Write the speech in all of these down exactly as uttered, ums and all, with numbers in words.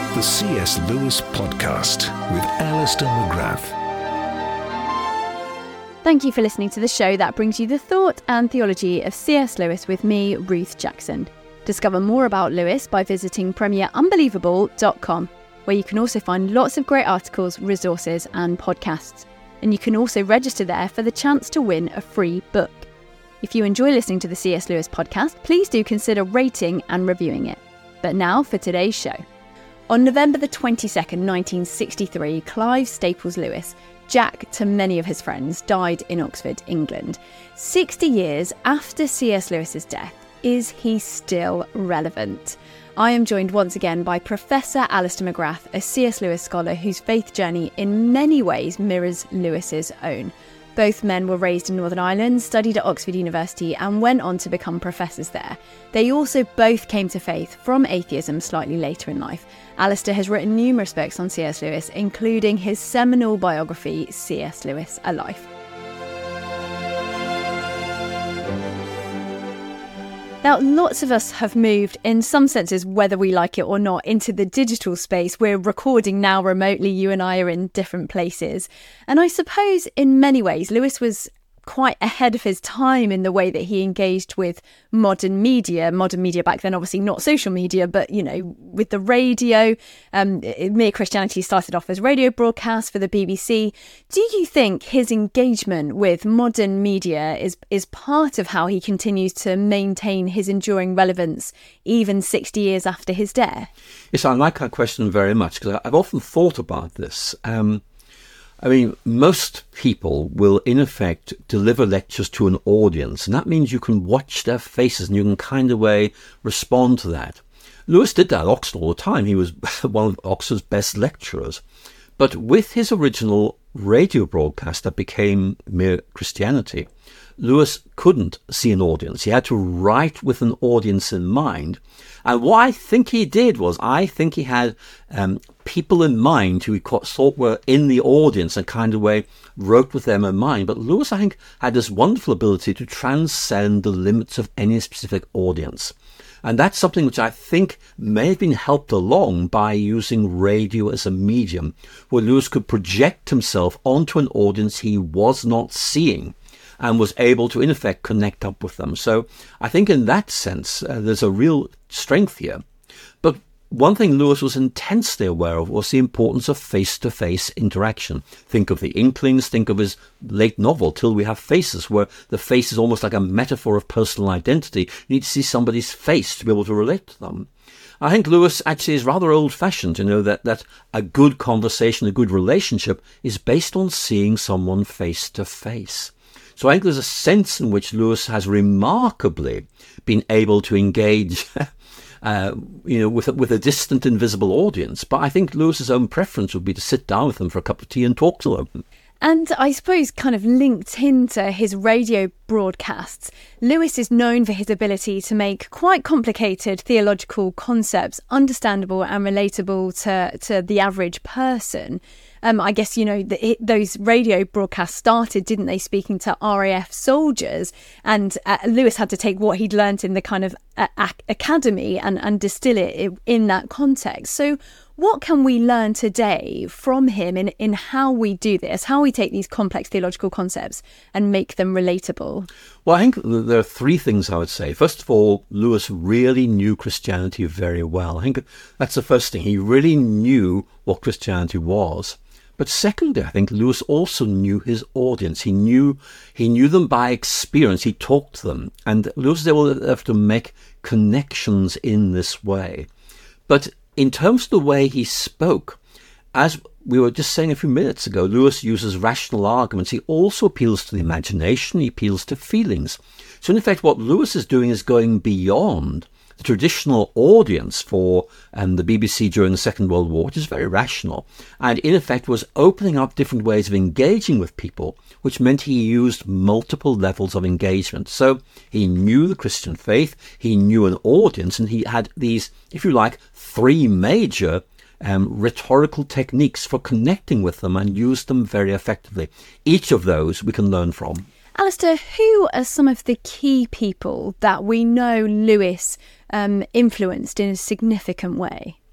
The C S Lewis Podcast with Alistair McGrath. Thank you for listening to the show that brings you the thought and theology of C S Lewis with me, Ruth Jackson. Discover more about Lewis by visiting premier unbelievable dot com, where you can also find lots of great articles, resources and podcasts. And you can also register there for the chance to win a free book. If you enjoy listening to the C S Lewis Podcast, please do consider rating and reviewing it. But now for today's show. On November the twenty-second, nineteen sixty-three, Clive Staples Lewis, Jack to many of his friends, died in Oxford, England. sixty years after C S Lewis's death, is he still relevant? I am joined once again by Professor Alistair McGrath, a C S Lewis scholar whose faith journey in many ways mirrors Lewis's own. Both men were raised in Northern Ireland, studied at Oxford University and went on to become professors there. They also both came to faith from atheism slightly later in life. Alistair has written numerous books on C S Lewis, including his seminal biography, C S Lewis, A Life. Now, lots of us have moved, in some senses, whether we like it or not, into the digital space. We're recording now remotely. You and I are in different places. And I suppose in many ways, Lewis was quite ahead of his time in the way that he engaged with modern media. Modern media back then, obviously not social media, but, you know, with the radio. Um, Mere Christianity started off as radio broadcasts for the B B C. Do you think his engagement with modern media is, is part of how he continues to maintain his enduring relevance even sixty years after his death? Yes, I like that question very much because I've often thought about this. Um, I mean, most people will, in effect, deliver lectures to an audience, and that means you can watch their faces and you can kind of way respond to that. Lewis did that at Oxford all the time. He was one of Oxford's best lecturers. But with his original radio broadcast that became Mere Christianity, Lewis couldn't see an audience. He had to write with an audience in mind. And what I think he did was, I think he had um, people in mind who he thought were in the audience and kind of way wrote with them in mind. But Lewis, I think, had this wonderful ability to transcend the limits of any specific audience. And that's something which I think may have been helped along by using radio as a medium, where Lewis could project himself onto an audience he was not seeing and was able to, in effect, connect up with them. So I think in that sense, uh, there's a real strength here. But one thing Lewis was intensely aware of was the importance of face-to-face interaction. Think of the Inklings, think of his late novel, Till We Have Faces, where the face is almost like a metaphor of personal identity. You need to see somebody's face to be able to relate to them. I think Lewis actually is rather old-fashioned, you know, that, that a good conversation, a good relationship is based on seeing someone face-to-face. So I think there's a sense in which Lewis has remarkably been able to engage uh, you know, with, with a distant, invisible audience. But I think Lewis's own preference would be to sit down with them for a cup of tea and talk to them. And I suppose kind of linked into his radio broadcasts, Lewis is known for his ability to make quite complicated theological concepts understandable and relatable to, to the average person. Um, I guess, you know, the, it, those radio broadcasts started, didn't they, speaking to R A F soldiers, and uh, Lewis had to take what he'd learnt in the kind of uh, ac- academy and, and distill it in that context. So what can we learn today from him in, in how we do this, how we take these complex theological concepts and make them relatable? Well, I think there are three things I would say. First of all, Lewis really knew Christianity very well. I think that's the first thing. He really knew what Christianity was. But secondly, I think Lewis also knew his audience. He knew he knew them by experience. He talked to them. And Lewis was able to make connections in this way. But in terms of the way he spoke, as we were just saying a few minutes ago, Lewis uses rational arguments. He also appeals to the imagination. He appeals to feelings. So in effect, what Lewis is doing is going beyond the traditional audience for um, the B B C during the Second World War, which is very rational, and in effect was opening up different ways of engaging with people, which meant he used multiple levels of engagement. So he knew the Christian faith, he knew an audience, and he had these, if you like, three major um, rhetorical techniques for connecting with them and used them very effectively. Each of those we can learn from. Alistair, who are some of the key people that we know Lewis um, influenced in a significant way?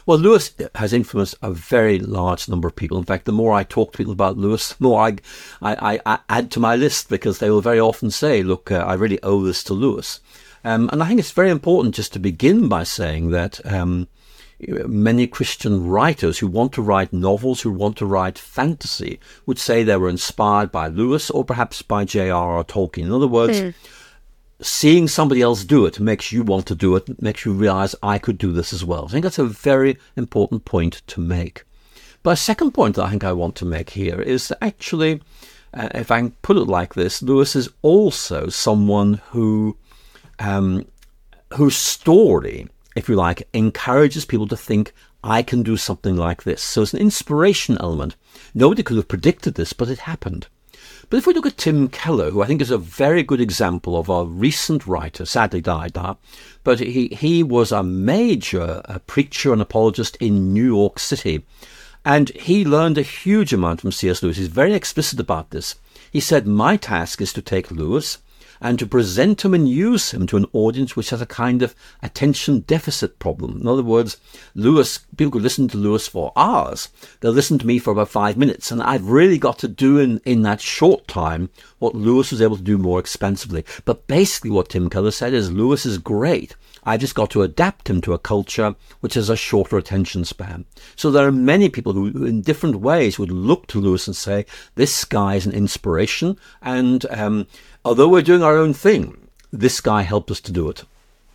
Well, Lewis has influenced a very large number of people. In fact, the more I talk to people about Lewis, the more I, I, I add to my list, because they will very often say, look, uh, I really owe this to Lewis. Um, and I think it's very important just to begin by saying that um, many Christian writers who want to write novels, who want to write fantasy, would say they were inspired by Lewis or perhaps by J R R Tolkien. In other words, mm. seeing somebody else do it makes you want to do it, makes you realize I could do this as well. I think that's a very important point to make. But a second point that I think I want to make here is that actually, uh, if I can put it like this, Lewis is also someone who, um, whose story, if you like, encourages people to think, I can do something like this. So it's an inspiration element. Nobody could have predicted this, but it happened. But if we look at Tim Keller, who I think is a very good example of a recent writer, sadly died now, but he, he was a major a preacher and apologist in New York City. And he learned a huge amount from C S Lewis. He's very explicit about this. He said, my task is to take Lewis and to present him and use him to an audience which has a kind of attention deficit problem. In other words, Lewis, people could listen to Lewis for hours. They'll listen to me for about five minutes. And I've really got to do in, in that short time what Lewis was able to do more expansively. But basically what Tim Keller said is Lewis is great. I've just got to adapt him to a culture which has a shorter attention span. So there are many people who, in different ways, would look to Lewis and say, this guy is an inspiration. And um, although we're doing our own thing, this guy helped us to do it.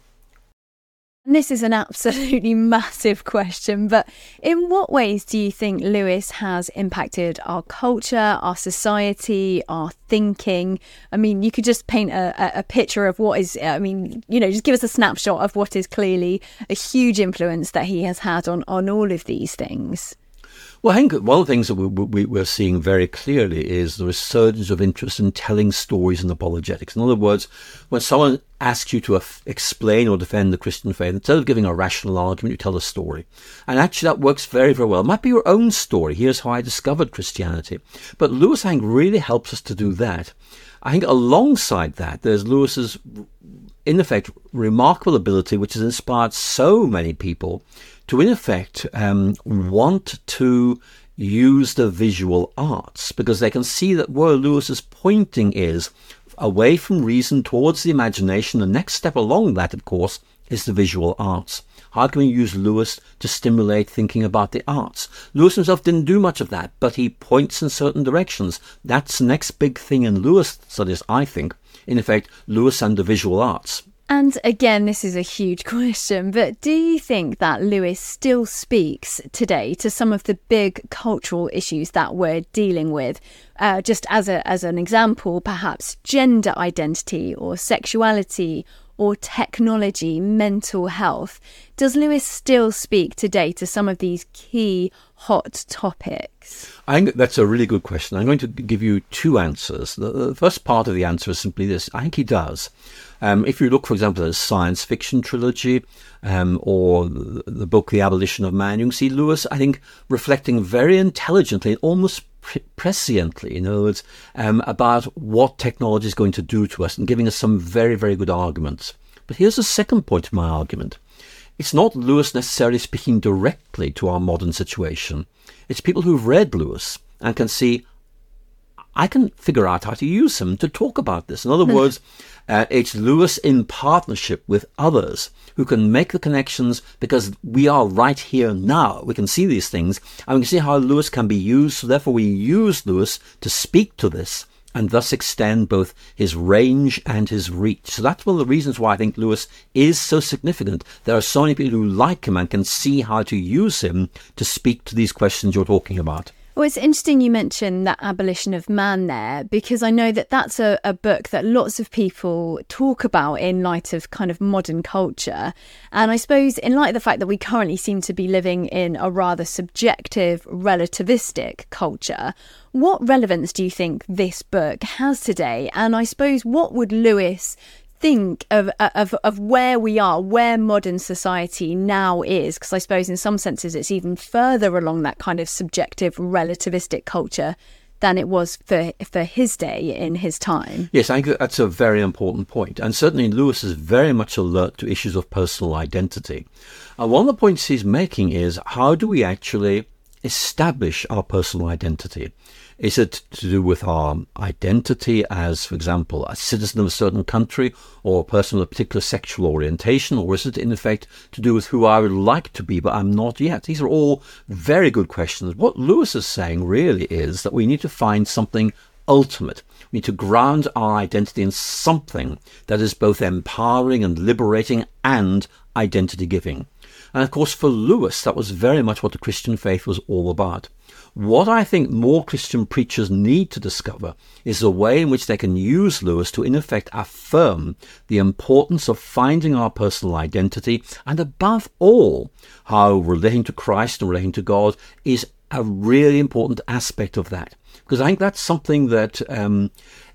And this is an absolutely massive question, but in what ways do you think Lewis has impacted our culture, our society, our thinking? I mean, you could just paint a, a picture of what is, I mean, you know, just give us a snapshot of what is clearly a huge influence that he has had on, on all of these things. Well, I think one of the things that we, we, we're seeing very clearly is the resurgence of interest in telling stories and apologetics. In other words, when someone asks you to af- explain or defend the Christian faith, instead of giving a rational argument, you tell a story. And actually that works very, very well. It might be your own story. Here's how I discovered Christianity. But Lewis, I think, really helps us to do that. I think alongside that, there's Lewis's, in effect, remarkable ability, which has inspired so many people to, in effect, um, want to use the visual arts, because they can see that where Lewis is pointing is away from reason towards the imagination. The next step along that, of course, is the visual arts. How can we use Lewis to stimulate thinking about the arts? Lewis himself didn't do much of that, but he points in certain directions. That's the next big thing in Lewis studies, I think. In effect, Lewis and the visual arts. And again, this is a huge question, but do you think that Lewis still speaks today to some of the big cultural issues that we're dealing with? Uh, just as a as an example, perhaps gender identity or sexuality or technology, mental health. Does Lewis still speak today to some of these key hot topics? I think that's a really good question. I'm going to give you two answers. The, the first part of the answer is simply this. I think he does. Um, if you look, for example, at a science fiction trilogy um, or the, the book The Abolition of Man, you can see Lewis, I think, reflecting very intelligently, almost pre- presciently, in other words, um, about what technology is going to do to us and giving us some very, very good arguments. But here's the second point of my argument. It's not Lewis necessarily speaking directly to our modern situation. It's people who've read Lewis and can see, I can figure out how to use him to talk about this. In other words, uh, it's Lewis in partnership with others who can make the connections, because we are right here now. We can see these things, and we can see how Lewis can be used. So therefore, we use Lewis to speak to this and thus extend both his range and his reach. So that's one of the reasons why I think Lewis is so significant. There are so many people who like him and can see how to use him to speak to these questions you're talking about. Well, it's interesting you mentioned that Abolition of Man there, because I know that that's a, a book that lots of people talk about in light of kind of modern culture. And I suppose in light of the fact that we currently seem to be living in a rather subjective, relativistic culture, what relevance do you think this book has today? And I suppose what would Lewis think of, of of where we are, where modern society now is? Because I suppose in some senses it's even further along that kind of subjective, relativistic culture than it was for for his day in his time. Yes, I think that's a very important point. And certainly Lewis is very much alert to issues of personal identity. And one of the points he's making is, how do we actually establish our personal identity? Is it to do with our identity as, for example, a citizen of a certain country or a person with a particular sexual orientation? Or is it, in effect, to do with who I would like to be, but I'm not yet? These are all very good questions. What Lewis is saying really is that we need to find something ultimate. We need to ground our identity in something that is both empowering and liberating and identity-giving. And of course, for Lewis, that was very much what the Christian faith was all about. What I think more Christian preachers need to discover is a way in which they can use Lewis to, in effect, affirm the importance of finding our personal identity, and above all, how relating to Christ and relating to God is a really important aspect of that. Because I think that's something that um,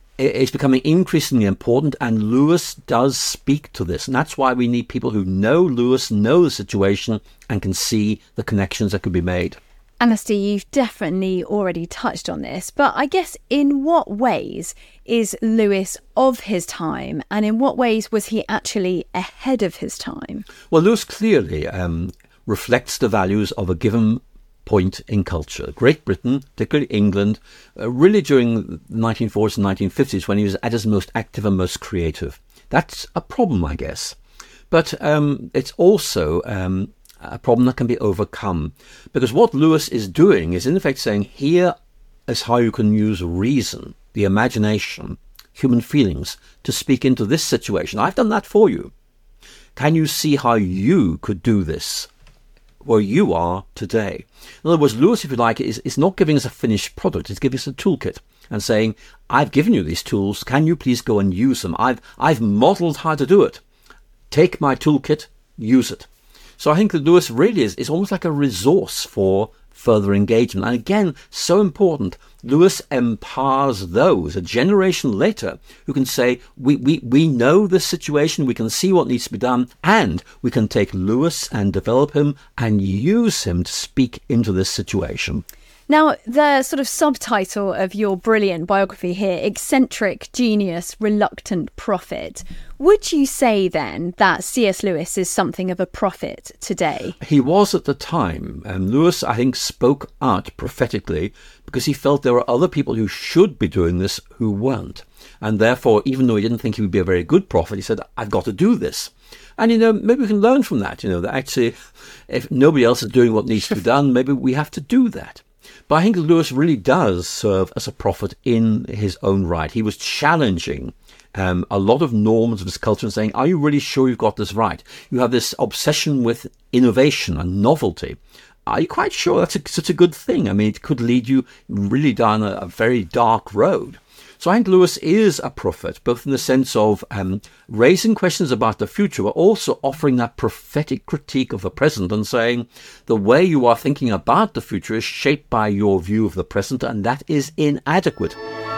is becoming increasingly important, and Lewis does speak to this. And that's why we need people who know Lewis, know the situation, and can see the connections that could be made. Alistair, you've definitely already touched on this, but I guess in what ways is Lewis of his time, and in what ways was he actually ahead of his time? Well, Lewis clearly um, reflects the values of a given point in culture. Great Britain, particularly England, uh, really during the nineteen forties and nineteen fifties, when he was at his most active and most creative. That's a problem, I guess. But um, it's also Um, a problem that can be overcome. Because what Lewis is doing is in effect saying, here is how you can use reason, the imagination, human feelings, to speak into this situation. I've done that for you. Can you see how you could do this where you are today? In other words, Lewis, if you like, is, is not giving us a finished product. He's giving us a toolkit and saying, I've given you these tools. Can you please go and use them? I've, I've modeled how to do it. Take my toolkit, use it. So I think that Lewis really is, is almost like a resource for further engagement. And again, so important, Lewis empowers those a generation later who can say, we, we, we know this situation, we can see what needs to be done, and we can take Lewis and develop him and use him to speak into this situation. Now, the sort of subtitle of your brilliant biography here, Eccentric Genius, Reluctant Prophet. Would you say then that C S Lewis is something of a prophet today? He was at the time. And Lewis, I think, spoke out prophetically because he felt there were other people who should be doing this who weren't. And therefore, even though he didn't think he would be a very good prophet, he said, I've got to do this. And, you know, maybe we can learn from that, you know, that actually, if nobody else is doing what needs to be done, maybe we have to do that. But I think Lewis really does serve as a prophet in his own right. He was challenging um, a lot of norms of his culture and saying, are you really sure you've got this right? You have this obsession with innovation and novelty. Are you quite sure that's a, such a good thing? I mean, it could lead you really down a, a very dark road. So I think Lewis is a prophet, both in the sense of um, raising questions about the future, but also offering that prophetic critique of the present and saying the way you are thinking about the future is shaped by your view of the present, and that is inadequate.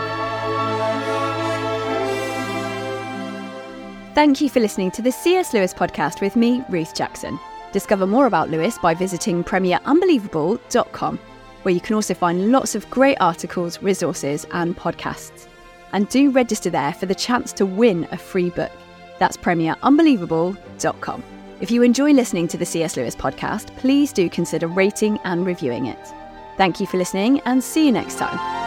Thank you for listening to the C S Lewis podcast with me, Ruth Jackson. Discover more about Lewis by visiting premier unbelievable dot com, where you can also find lots of great articles, resources and podcasts. And do register there for the chance to win a free book. That's premier unbelievable dot com. If you enjoy listening to the C S Lewis podcast, please do consider rating and reviewing it. Thank you for listening, and see you next time.